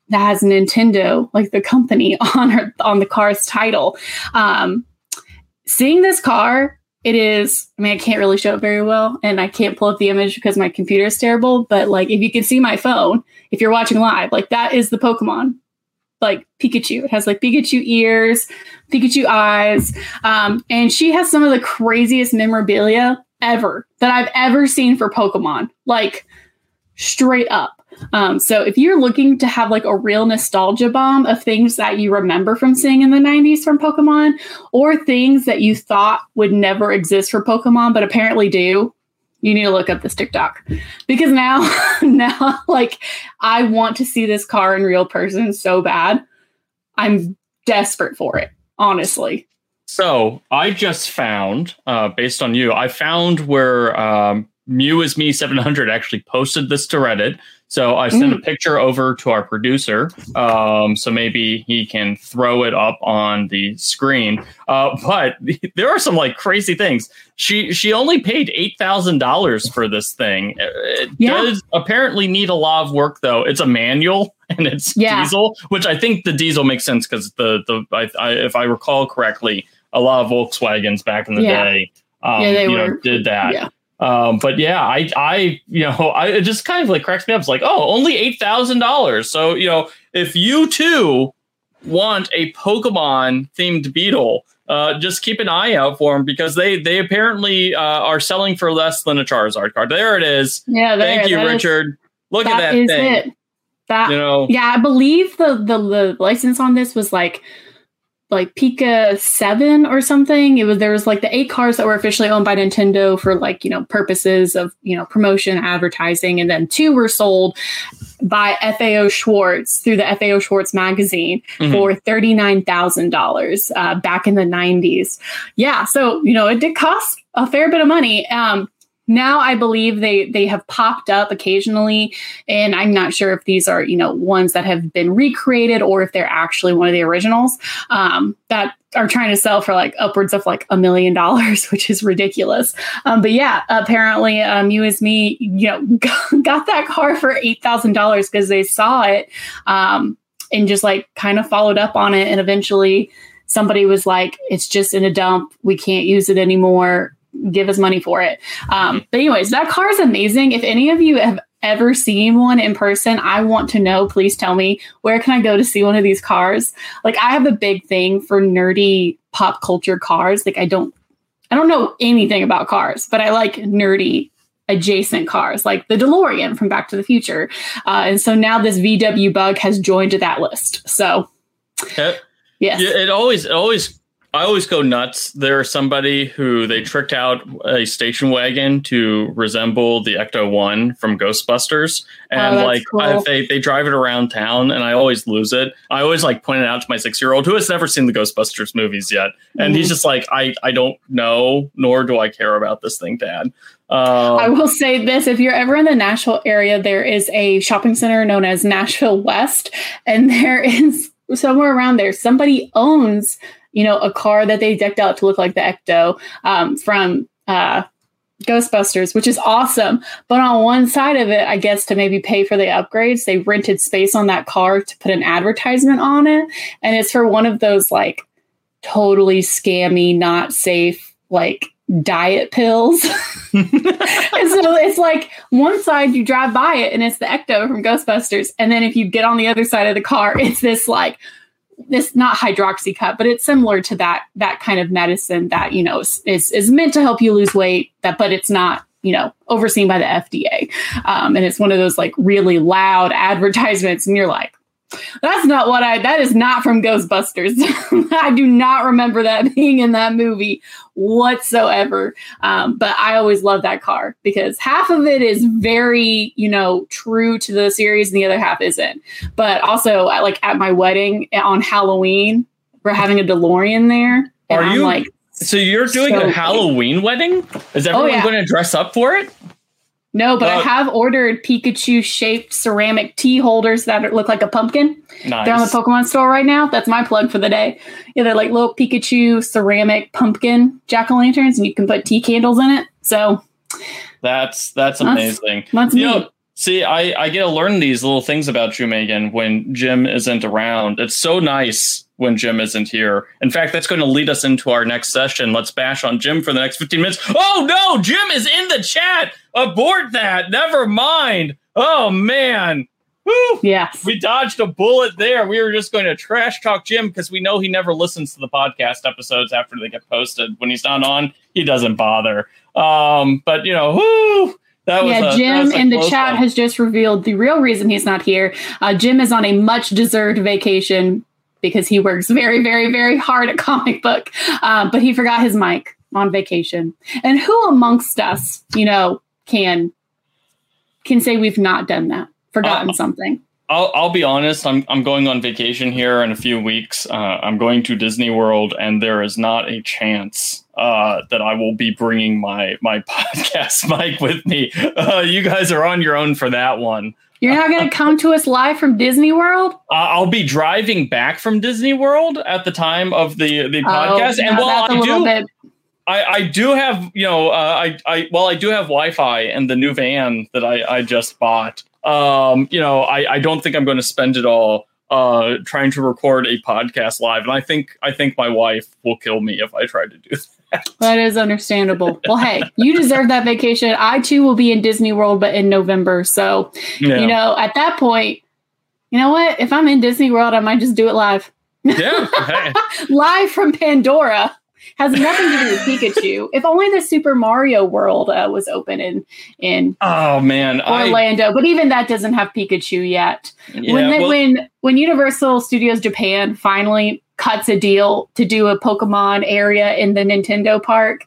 [SPEAKER 3] that has Nintendo, like the company, on her, on the car's title. Um, seeing this car, it is, I mean, I can't really show it very well, and I can't pull up the image because my computer is terrible, but like, if you can see my phone, if you're watching live, like that is the Pokemon, like Pikachu. It has like Pikachu ears, Pikachu eyes, um, and she has some of the craziest memorabilia ever that I've ever seen for Pokemon, like straight up. Um, so if you're looking to have like a real nostalgia bomb of things that you remember from seeing in the nineties from Pokemon, or things that you thought would never exist for Pokemon, but apparently do, you need to look up this TikTok, because now, now, like, I want to see this car in real person so bad. I'm desperate for it, honestly.
[SPEAKER 2] So I just found, uh, based on you, I found where um, Mew is Me seven hundred actually posted this to Reddit. So I sent mm. a picture over to our producer, um, so maybe he can throw it up on the screen. Uh, but there are some like crazy things. She she only paid eight thousand dollars for this thing. It yeah. does apparently need a lot of work, though. It's a manual and it's yeah. diesel, which I think the diesel makes sense because the the I, I, if I recall correctly, a lot of Volkswagens back in the yeah. day, um, yeah, they you were, know, did that. Yeah. Um, but yeah, I, I, you know, I, it just kind of like cracks me up. It's like, oh, only eight thousand dollars. So, you know, if you too want a Pokemon themed Beetle, uh, just keep an eye out for them, because they, they apparently, uh, are selling for less than a Charizard card. There it is.
[SPEAKER 3] Yeah. There,
[SPEAKER 2] Thank you, Richard. Is, Look at that
[SPEAKER 3] is
[SPEAKER 2] thing.
[SPEAKER 3] It. That,
[SPEAKER 2] you know,
[SPEAKER 3] yeah, I believe the, the, the license on this was like, like Pika seven or something. It was, there was like the eight cars that were officially owned by Nintendo for like, you know, purposes of, you know, promotion, advertising. And then two were sold by F A O Schwarz through the F A O Schwarz magazine mm-hmm. for thirty-nine thousand dollars uh, back in the nineties. Yeah. So, you know, it did cost a fair bit of money. Um, Now I believe they they have popped up occasionally, and I'm not sure if these are, you know, ones that have been recreated or if they're actually one of the originals um, that are trying to sell for like upwards of like a million dollars, which is ridiculous. Um, but yeah, apparently um, You Is Me, you know, got that car for eight thousand dollars because they saw it um, and just like kind of followed up on it. And eventually somebody was like, it's just in a dump. We can't use it anymore. Give us money for it. Um, but anyways, that car is amazing. If any of you have ever seen one in person, I want to know, please tell me, where can I go to see one of these cars? Like, I have a big thing for nerdy pop culture cars. Like, I don't, I don't know anything about cars, but I like nerdy adjacent cars, like the DeLorean from Back to the Future. Uh, and so now this V W Bug has joined that list. So,
[SPEAKER 2] yeah,
[SPEAKER 3] yes.
[SPEAKER 2] Yeah, it always, it always, I always go nuts. There's somebody who they tricked out a station wagon to resemble the Ecto one from Ghostbusters. And oh, like cool. I, they, they drive it around town and I always lose it. I always like point it out to my six year old who has never seen the Ghostbusters movies yet. And mm-hmm. he's just like, I, I don't know, nor do I care about this thing, Dad. Um,
[SPEAKER 3] I will say this. If you're ever in the Nashville area, there is a shopping center known as Nashville West. And there is somewhere around there, somebody owns, you know, a car that they decked out to look like the Ecto um, from uh, Ghostbusters, which is awesome. But on one side of it, I guess to maybe pay for the upgrades, they rented space on that car to put an advertisement on it. And it's for one of those like totally scammy, not safe, like diet pills. And so it's like one side you drive by it and it's the Ecto from Ghostbusters. And then if you get on the other side of the car, it's this like, this not hydroxycut, but it's similar to that, that kind of medicine that, you know, is, is, is meant to help you lose weight, that, but it's not, you know, overseen by the F D A. Um, and it's one of those like really loud advertisements. And you're like, that's not what I, that is not from Ghostbusters. I do not remember that being in that movie whatsoever. Um, but I always love that car because half of it is very, you know, true to the series and the other half isn't. But also like at my wedding on Halloween, we're having a DeLorean there.
[SPEAKER 2] Are
[SPEAKER 3] I'm
[SPEAKER 2] you
[SPEAKER 3] like,
[SPEAKER 2] so you're doing so a Halloween wedding? Is everyone oh, yeah. going to dress up for it?
[SPEAKER 3] No, but uh, I have ordered Pikachu-shaped ceramic tea holders that look like a pumpkin.
[SPEAKER 2] Nice.
[SPEAKER 3] They're on the Pokemon store right now. That's my plug for the day. Yeah, they're like little Pikachu ceramic pumpkin jack-o'-lanterns, and you can put tea candles in it. So
[SPEAKER 2] that's that's amazing.
[SPEAKER 3] That's, that's
[SPEAKER 2] you
[SPEAKER 3] me.
[SPEAKER 2] know, See, I, I get to learn these little things about you, Megan, when Jim isn't around. It's so nice when Jim isn't here. In fact, that's going to lead us into our next session. Let's bash on Jim for the next fifteen minutes. Oh, no, Jim is in the chat. Abort that. Never mind. Oh, man. Woo.
[SPEAKER 3] Yes.
[SPEAKER 2] We dodged a bullet there. We were just going to trash talk Jim because we know he never listens to the podcast episodes after they get posted. When he's not on, he doesn't bother. Um, but, you know, whoo. That was
[SPEAKER 3] yeah,
[SPEAKER 2] a,
[SPEAKER 3] Jim in the chat
[SPEAKER 2] one.
[SPEAKER 3] has just revealed the real reason he's not here. Uh, Jim is on a much-deserved vacation because he works very, very, very hard at Comic Book. Uh, but he forgot his mic on vacation. And who amongst us, you know, can can say we've not done that, forgotten uh, something?
[SPEAKER 2] I'll, I'll be honest. I'm I'm going on vacation here in a few weeks. Uh, I'm going to Disney World, and there is not a chance uh, that I will be bringing my my podcast mic with me. Uh, you guys are on your own for that one.
[SPEAKER 3] You're not going to come to us live from Disney World?
[SPEAKER 2] Uh, I'll be driving back from Disney World at the time of the the podcast,
[SPEAKER 3] oh,
[SPEAKER 2] and
[SPEAKER 3] no,
[SPEAKER 2] while
[SPEAKER 3] that's a
[SPEAKER 2] I
[SPEAKER 3] little
[SPEAKER 2] do.
[SPEAKER 3] bit-
[SPEAKER 2] I, I do have, you know, uh, I, I, well, I do have Wi-Fi in the new van that I, I just bought. Um, you know, I, I don't think I'm going to spend it all uh, trying to record a podcast live. And I think, I think my wife will kill me if I try to do that.
[SPEAKER 3] That is understandable. Well, hey, you deserve that vacation. I too will be in Disney World, but in November. So, yeah. you know, at that point, you know what? If I'm in Disney World, I might just do it live.
[SPEAKER 2] Yeah. Hey.
[SPEAKER 3] Live from Pandora. Has nothing to do with Pikachu. If only the Super Mario World uh, was open in in
[SPEAKER 2] oh man
[SPEAKER 3] Orlando,
[SPEAKER 2] I,
[SPEAKER 3] but even that doesn't have Pikachu yet.
[SPEAKER 2] Yeah,
[SPEAKER 3] when they,
[SPEAKER 2] well,
[SPEAKER 3] when when Universal Studios Japan finally cuts a deal to do a Pokemon area in the Nintendo park,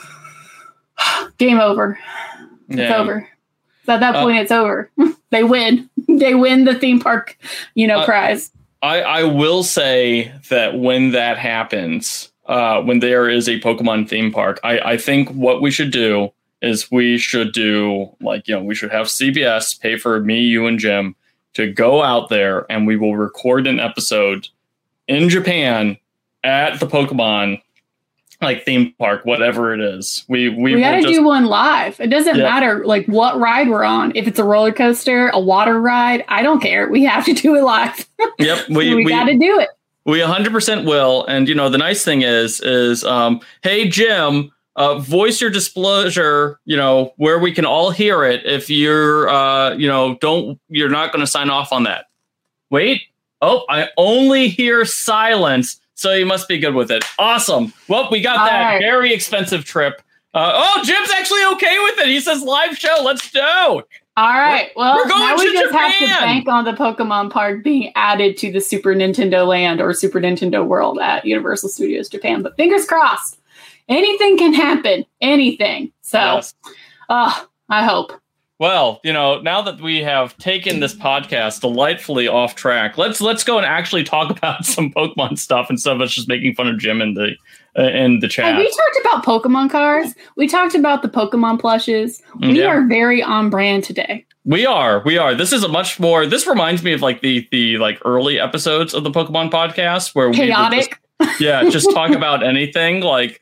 [SPEAKER 3] game over. It's
[SPEAKER 2] yeah.
[SPEAKER 3] over. So at that point,
[SPEAKER 2] uh,
[SPEAKER 3] it's over. They win. They win the theme park, you know,
[SPEAKER 2] uh,
[SPEAKER 3] prize.
[SPEAKER 2] I, I will say that when that happens. Uh, when there is a Pokemon theme park, I, I think what we should do is we should do like, you know, we should have C B S pay for me, you and Jim to go out there and we will record an episode in Japan at the Pokemon like theme park, whatever it is. We, we,
[SPEAKER 3] we got to
[SPEAKER 2] just,
[SPEAKER 3] do one live. It doesn't
[SPEAKER 2] yeah.
[SPEAKER 3] matter like what ride we're on. If it's a roller coaster, a water ride, I don't care. We have to do it live.
[SPEAKER 2] Yep. We,
[SPEAKER 3] we, we got to do it.
[SPEAKER 2] We one hundred percent will. And, you know, the nice thing is, is, um, hey, Jim, uh, voice your displeasure, you know, where we can all hear it. If you're, uh, you know, don't, you're not going to sign off on that. Wait. Oh, I only hear silence. So you must be good with it. Awesome. Well, we got all that right. very expensive trip. Uh, oh, Jim's actually okay with it. He says live show. Let's do.
[SPEAKER 3] All right. Well,
[SPEAKER 2] we're going
[SPEAKER 3] now
[SPEAKER 2] to
[SPEAKER 3] we just
[SPEAKER 2] Japan.
[SPEAKER 3] have to bank on the Pokemon Park being added to the Super Nintendo Land or Super Nintendo World at Universal Studios Japan. But fingers crossed, anything can happen. Anything. So, yes. uh, I hope.
[SPEAKER 2] Well, you know, now that we have taken this podcast delightfully off track, let's let's go and actually talk about some Pokemon stuff instead of us just making fun of Jim in the uh, in the chat.
[SPEAKER 3] Hey, we talked about Pokemon cards. We talked about the Pokemon plushes. We yeah. are very on brand today.
[SPEAKER 2] We are. We are. This is a much more. This reminds me of like the the like early episodes of the Pokemon podcast where
[SPEAKER 3] chaotic.
[SPEAKER 2] we just, yeah, just talk about anything. Like,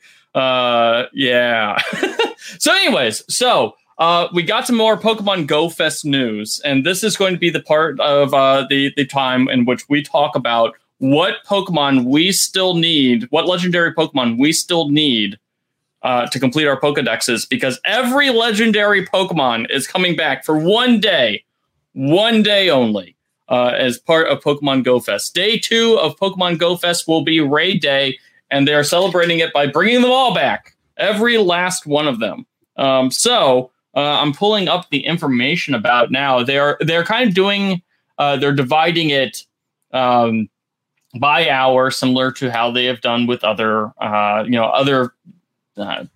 [SPEAKER 2] uh, yeah. So, anyways, so. Uh, we got some more Pokemon Go Fest news, and this is going to be the part of uh, the, the time in which we talk about what Pokemon we still need, what legendary Pokemon we still need uh, to complete our Pokedexes, because every legendary Pokemon is coming back for one day, one day only, uh, as part of Pokemon Go Fest. Day two of Pokemon Go Fest will be Raid Day, and they are celebrating it by bringing them all back, every last one of them. Um, so... Uh, I'm pulling up the information about now. They're they're kind of doing uh, they're dividing it um, by hour, similar to how they have done with other uh, you know other. Uh,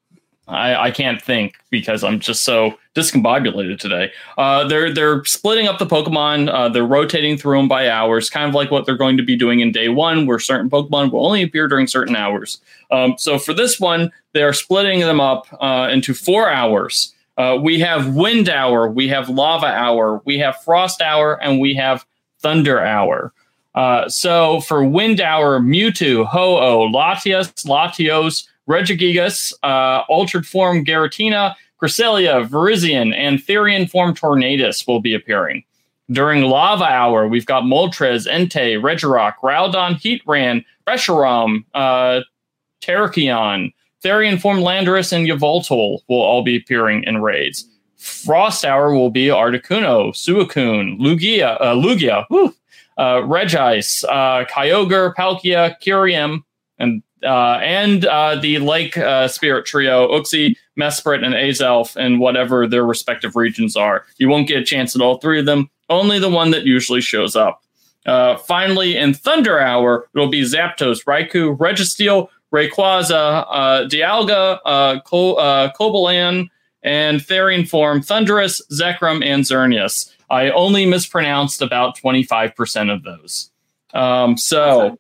[SPEAKER 2] I, I can't think because I'm just so discombobulated today. Uh, they're they're splitting up the Pokemon. Uh, they're rotating through them by hours, kind of like what they're going to be doing in day one, where certain Pokemon will only appear during certain hours. Um, so for this one, they are splitting them up uh, into four hours. Uh, we have Wind Hour, we have Lava Hour, we have Frost Hour, and we have Thunder Hour. Uh, so for Wind Hour, Mewtwo, Ho-Oh, Latias, Latios, Regigigas, uh, Altered Form Giratina, Cresselia, Virizion, and Therian form Tornadus will be appearing. During Lava Hour, we've got Moltres, Entei, Regirock, Groudon, Heatran, Reshiram, uh, Terrakion, Therian form Landorus, and Yveltal will all be appearing in raids. Frost Hour will be Articuno, Suicune, Lugia, uh, Lugia, whew, uh, Regice, uh, Kyogre, Palkia, Kyurem, and uh, and uh, the Lake uh, Spirit Trio, Uxie, Mesprit, and Azelf, and whatever their respective regions are. You won't get a chance at all three of them, only the one that usually shows up. Uh, finally, in Thunder Hour, it'll be Zapdos, Raikou, Registeel, Rayquaza, uh, Dialga, uh, Col- uh, Cobalan, and Therian form Thundurus, Zekrom, and Xerneas. I only mispronounced about twenty-five percent of those. Um, so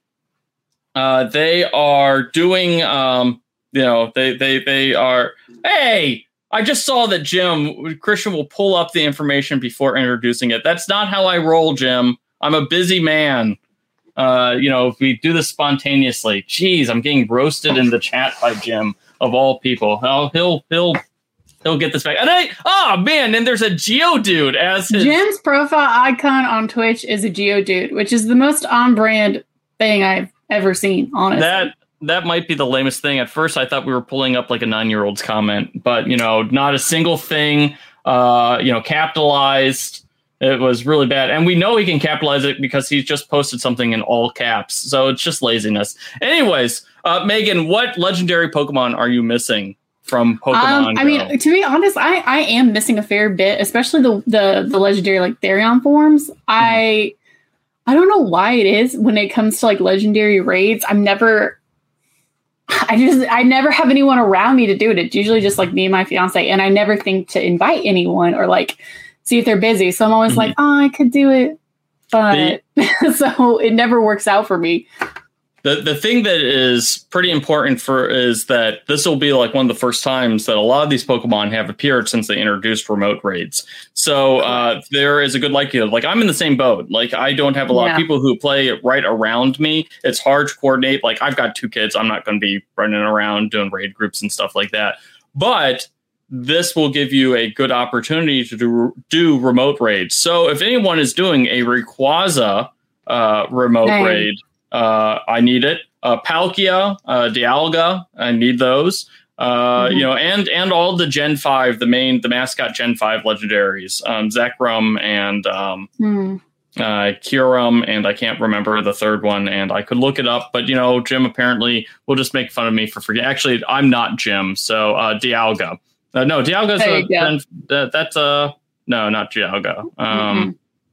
[SPEAKER 2] uh, they are doing, um, you know, they, they, they are, hey, I just saw that Jim, Christian will pull up the information before introducing it. That's not how I roll, Jim. I'm a busy man. Uh, you know, if we do this spontaneously, geez, I'm getting roasted in the chat by Jim of all people. Oh, he'll, he'll, He'll get this back. And I, oh man, and there's a Geodude as his...
[SPEAKER 3] Jim's profile icon on Twitch is a Geodude, which is the most on-brand thing I've ever seen, honestly.
[SPEAKER 2] That that might be the lamest thing. At first, I thought we were pulling up like a nine-year-old's comment, but, you know, not a single thing, uh, you know, capitalized. It was really bad. And we know he can capitalize it because he's just posted something in all caps. So it's just laziness. Anyways, uh, Megan, what legendary Pokemon are you missing from Pokemon
[SPEAKER 3] um, I mean, to be honest, I, I am missing a fair bit, especially the the, the legendary like Therion forms. Mm-hmm. I I don't know why it is when it comes to like legendary raids. I'm never I just I never have anyone around me to do it. It's usually just like me and my fiance, and I never think to invite anyone or like see if they're busy. So I'm always mm-hmm. like, oh, I could do it, but the- so it never works out for me.
[SPEAKER 2] The the thing that is pretty important for is that this will be like one of the first times that a lot of these Pokemon have appeared since they introduced remote raids. So uh, there is a good likelihood. Like I'm in the same boat. Like I don't have a lot yeah. of people who play right around me. It's hard to coordinate. Like I've got two kids. I'm not going to be running around doing raid groups and stuff like that. But this will give you a good opportunity to do, do remote raids. So if anyone is doing a Rayquaza uh, remote Dang. raid, Uh, I need it. Uh, Palkia, uh, Dialga, I need those. Uh, mm-hmm. You know, and and all the Gen five, the main, the mascot Gen five legendaries, um, Zekrom and um, mm. uh, Kyurem, and I can't remember the third one, and I could look it up, but you know, Jim apparently will just make fun of me for forgetting. Actually, I'm not Jim, so uh, Dialga. Uh, no, Dialga's a, Gen, uh, that's a no, not Dialga. Um, mm-hmm.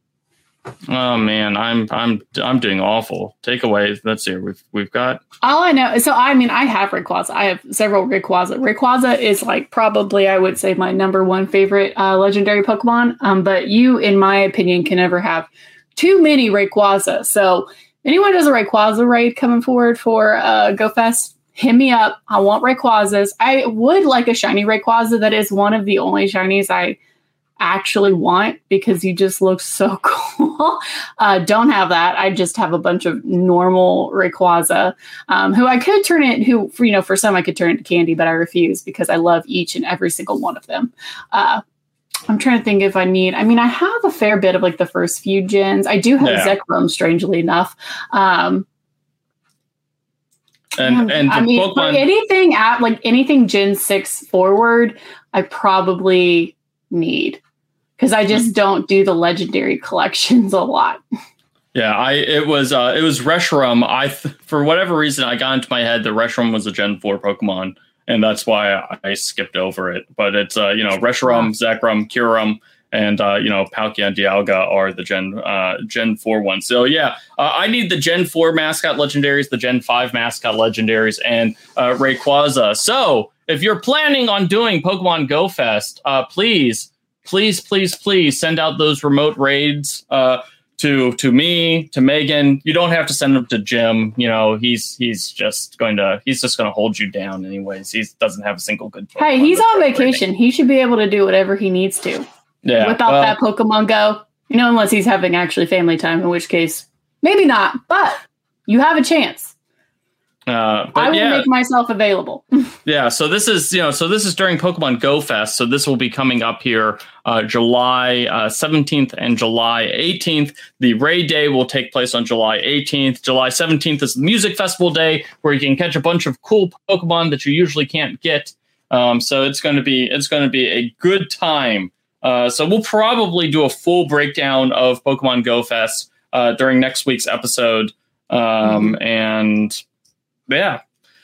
[SPEAKER 2] Oh man, I'm I'm I'm doing awful. Takeaways. Let's see. We've we've got
[SPEAKER 3] all I know. So I mean, I have Rayquaza. I have several Rayquaza. Rayquaza is like probably I would say my number one favorite uh, legendary Pokemon. Um, but you, in my opinion, can never have too many Rayquaza. So anyone does a Rayquaza raid coming forward for uh, GoFest, hit me up. I want Rayquazas. I would like a shiny Rayquaza. That is one of the only shinies I actually want because he just looks so cool. uh, don't have that. I just have a bunch of normal Rayquaza, um, who I could turn it, who, for, you know, for some I could turn into candy, but I refuse because I love each and every single one of them. Uh, I'm trying to think if I need, I mean, I have a fair bit of like the first few gens. I do have yeah. Zekrom, strangely enough. Um,
[SPEAKER 2] and, and
[SPEAKER 3] I mean,
[SPEAKER 2] Pokemon-
[SPEAKER 3] like anything at like anything Gen six forward, I probably need. Because I just don't do the legendary collections a lot.
[SPEAKER 2] Yeah, I it was uh, it was Reshiram. I th- for whatever reason I got into my head that Reshiram was a Gen four Pokemon, and that's why I, I skipped over it. But it's uh, you know Reshiram, Zekrom, Kyurem, and uh, you know Palkia and Dialga are the Gen uh, Gen four ones. So yeah, uh, I need the Gen four mascot legendaries, the Gen five mascot legendaries, and uh, Rayquaza. So if you're planning on doing Pokemon Go Fest, uh, please. Please, please, please send out those remote raids uh, to to me, to Megan. You don't have to send them to Jim. You know, he's he's just going to he's just going to hold you down anyways. He doesn't have a single good Pokemon.
[SPEAKER 3] Hey, he's on vacation. Rating. He should be able to do whatever he needs to.
[SPEAKER 2] Yeah,
[SPEAKER 3] without well, that Pokemon Go, you know, unless he's having actually family time, in which case maybe not. But you have a chance.
[SPEAKER 2] Uh, but
[SPEAKER 3] I will
[SPEAKER 2] yeah.
[SPEAKER 3] make myself available.
[SPEAKER 2] Yeah, so this is you know, so this is during Pokemon Go Fest. So this will be coming up here uh, July uh, seventeenth and July eighteenth. The raid day will take place on July eighteenth. July seventeenth is the music festival day, where you can catch a bunch of cool Pokemon that you usually can't get. Um, so it's going to be it's going to be a good time. Uh, so we'll probably do a full breakdown of Pokemon Go Fest uh, during next week's episode, um, mm-hmm. and. Yeah,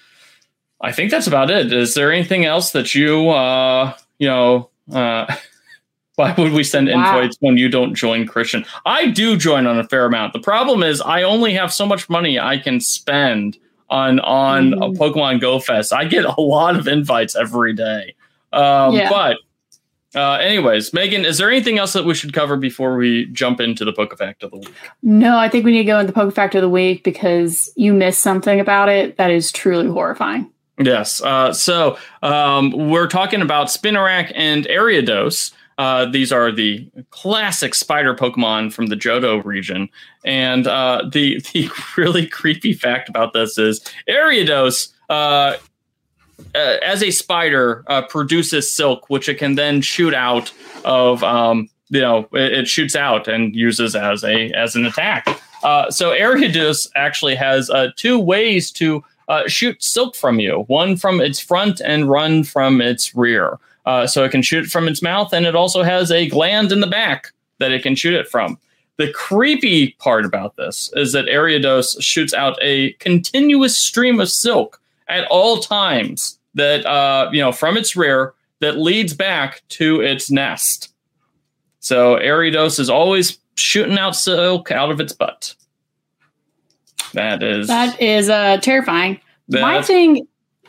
[SPEAKER 2] I think that's about it. Is there anything else that you, uh, you know, uh, why would we send wow. invites when you don't join, Christian? I do join on a fair amount. The problem is I only have so much money I can spend on on mm. a Pokemon Go Fest. I get a lot of invites every day. Um, yeah. But uh, anyways, Megan, is there anything else that we should cover before we jump into the PokeFact of the week?
[SPEAKER 3] No, I think we need to go into the PokeFact of the week because you missed something about it that is truly horrifying.
[SPEAKER 2] Yes. Uh, so um, we're talking about Spinarak and Ariados. Uh, these are the classic spider Pokemon from the Johto region. And uh, the, the really creepy fact about this is Ariados uh Uh, as a spider, uh, produces silk, which it can then shoot out of, um, you know, it, it shoots out and uses as a as an attack. Uh, so Ariados actually has uh, two ways to uh, shoot silk from you: one from its front and one from its rear. Uh, so it can shoot it from its mouth, and it also has a gland in the back that it can shoot it from. The creepy part about this is that Ariados shoots out a continuous stream of silk at all times that, uh, you know, from its rear that leads back to its nest. So Ariados is always shooting out silk out of its butt. That is...
[SPEAKER 3] That is uh, terrifying. My thing...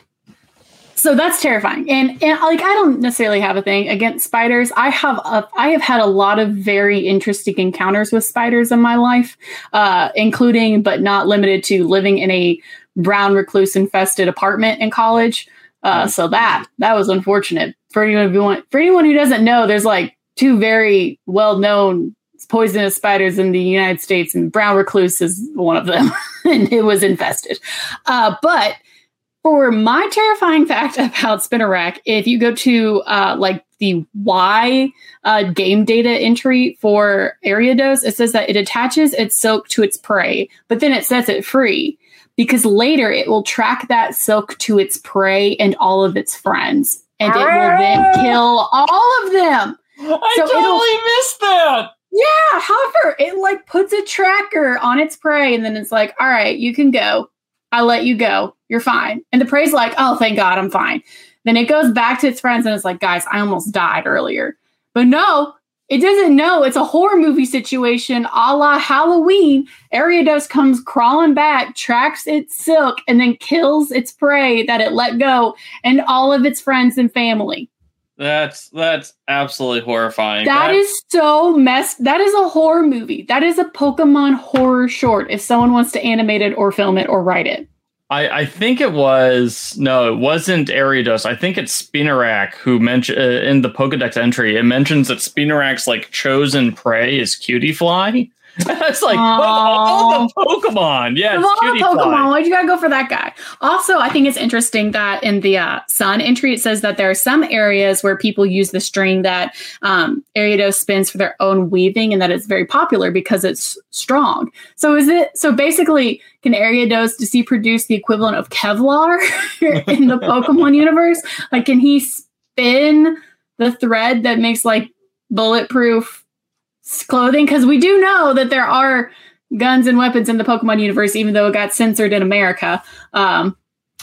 [SPEAKER 3] So that's terrifying. And, and like, I don't necessarily have a thing against spiders. I have a, I have had a lot of very interesting encounters with spiders in my life, uh, including, but not limited to, living in a brown recluse infested apartment in college. Uh, so that, that was unfortunate for anyone who want, for anyone who doesn't know, there's like two very well-known poisonous spiders in the United States, and brown recluse is one of them. And it was infested. Uh, but for my terrifying fact about Spinarak, if you go to uh, like the Y uh, game data entry for Ariados, it says that it attaches its silk to its prey, but then it sets it free. Because later it will track that silk to its prey and all of its friends. And it will then kill all of them.
[SPEAKER 2] I so totally missed that.
[SPEAKER 3] Yeah, however, it like puts a tracker on its prey and then it's like, all right, you can go. I'll let you go. You're fine. And the prey's like, oh, thank God, I'm fine. Then it goes back to its friends and it's like, guys, I almost died earlier. But no, it doesn't know. It's a horror movie situation a la Halloween. Ariados comes crawling back, tracks its silk, and then kills its prey that it let go and all of its friends and family.
[SPEAKER 2] That's that's absolutely horrifying.
[SPEAKER 3] That
[SPEAKER 2] that's-
[SPEAKER 3] is so messed. That is a horror movie. That is a Pokemon horror short if someone wants to animate it or film it or write it.
[SPEAKER 2] I, I think it was, no, it wasn't Ariados. I think it's Spinarak who mentioned uh, in the Pokedex entry, it mentions that Spinarak's like chosen prey is Cutiefly. It's like, of all the Pokemon. Yeah,
[SPEAKER 3] of all the Pokemon, why'd you gotta go for that guy? Also, I think it's interesting that in the uh, Sun entry, it says that there are some areas where people use the string that um, Ariados spins for their own weaving, and that it's very popular because it's strong. So is it, so basically, can Ariados, does he produce the equivalent of Kevlar in the Pokemon universe? Like, can he spin the thread that makes like bulletproof clothing? Because we do know that there are guns and weapons in the Pokemon universe, even though it got censored in America. Um,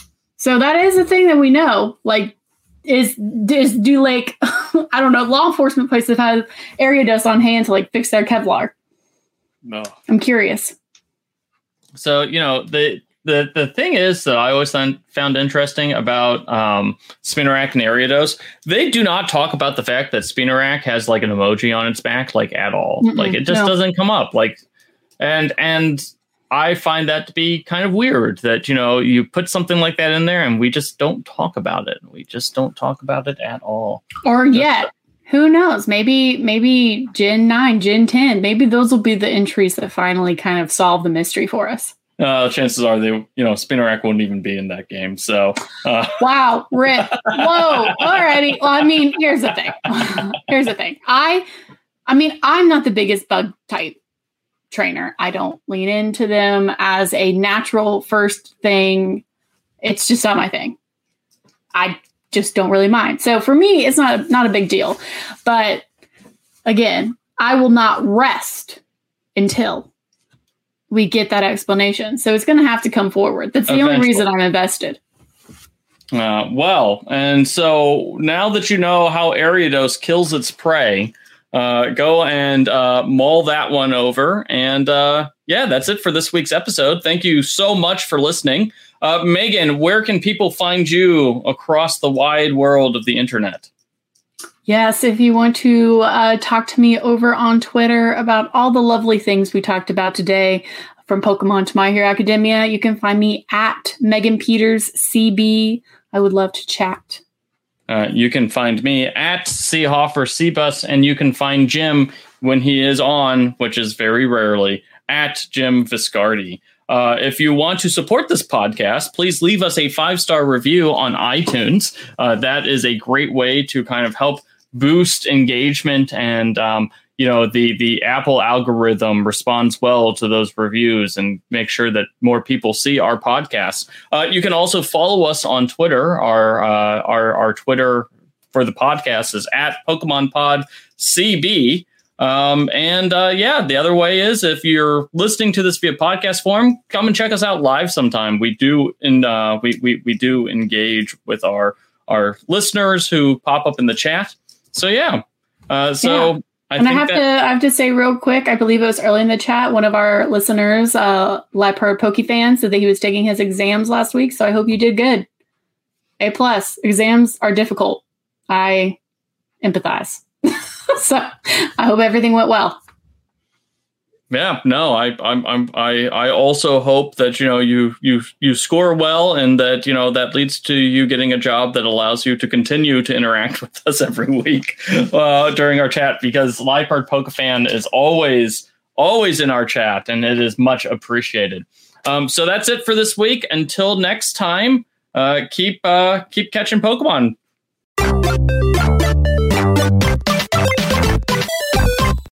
[SPEAKER 3] so that is a thing that we know. Like, is is do like I don't know, law enforcement places have Ariados on hand to like fix their Kevlar?
[SPEAKER 2] No,
[SPEAKER 3] I'm curious.
[SPEAKER 2] So you know the. The the thing is that I always found, found interesting about um, Spinarak and Ariados, they do not talk about the fact that Spinarak has like an emoji on its back, like at all. Mm-mm, like it just no. doesn't come up. Like, and and I find that to be kind of weird that, you know, you put something like that in there and we just don't talk about it. We just don't talk about it at all.
[SPEAKER 3] Or just, yet. Uh, Who knows? Maybe maybe Gen nine, Gen ten, maybe those will be the entries that finally kind of solve the mystery for us.
[SPEAKER 2] Uh, chances are they, you know, Spinarak wouldn't even be in that game. So, uh.
[SPEAKER 3] Wow, Rip. Whoa. Alrighty. Well, I mean, here's the thing. Here's the thing. I, I mean, I'm not the biggest bug type trainer. I don't lean into them as a natural first thing. It's just not my thing. I just don't really mind. So for me, it's not, not a big deal. But again, I will not rest until we get that explanation. So it's going to have to come forward. That's the Eventually. only reason I'm invested.
[SPEAKER 2] Uh, well, and so now that you know how Ariados kills its prey, uh, go and uh, mull that one over. And uh, yeah, that's it for this week's episode. Thank you so much for listening. Uh, Megan, where can people find you across the wide world of the internet?
[SPEAKER 3] Yes, if you want to uh, talk to me over on Twitter about all the lovely things we talked about today, from Pokemon to My Hero Academia, you can find me at Megan Peters C B. I would love to chat.
[SPEAKER 2] Uh, you can find me at Seahoffer Cbus, and you can find Jim when he is on, which is very rarely, at Jim Viscardi. Uh, if you want to support this podcast, please leave us a five-star review on iTunes. Uh, that is a great way to kind of help boost engagement, and um, you know the the Apple algorithm responds well to those reviews and make sure that more people see our podcast. Uh, you can also follow us on Twitter. Our uh, our our Twitter for the podcast is at Pokemon Pod C B. Um, and uh, yeah, the other way is if you're listening to this via podcast form, come and check us out live sometime. We do and uh, we we we do engage with our our listeners who pop up in the chat. So yeah, uh, so
[SPEAKER 3] yeah.
[SPEAKER 2] I
[SPEAKER 3] and
[SPEAKER 2] think
[SPEAKER 3] I have
[SPEAKER 2] that-
[SPEAKER 3] to I have to say real quick, I believe it was early in the chat, one of our listeners, uh, Leopard Pokefan, said that he was taking his exams last week. So I hope you did good. A plus. Exams are difficult. I empathize. So I hope everything went well.
[SPEAKER 2] Yeah, no, I, I'm, I'm, I, I also hope that, you know, you, you, you score well, and that, you know, that leads to you getting a job that allows you to continue to interact with us every week uh, during our chat, because Leopard Pokefan is always, always in our chat, and it is much appreciated. Um, so that's it for this week. Until next time, uh, keep, uh, keep catching Pokemon.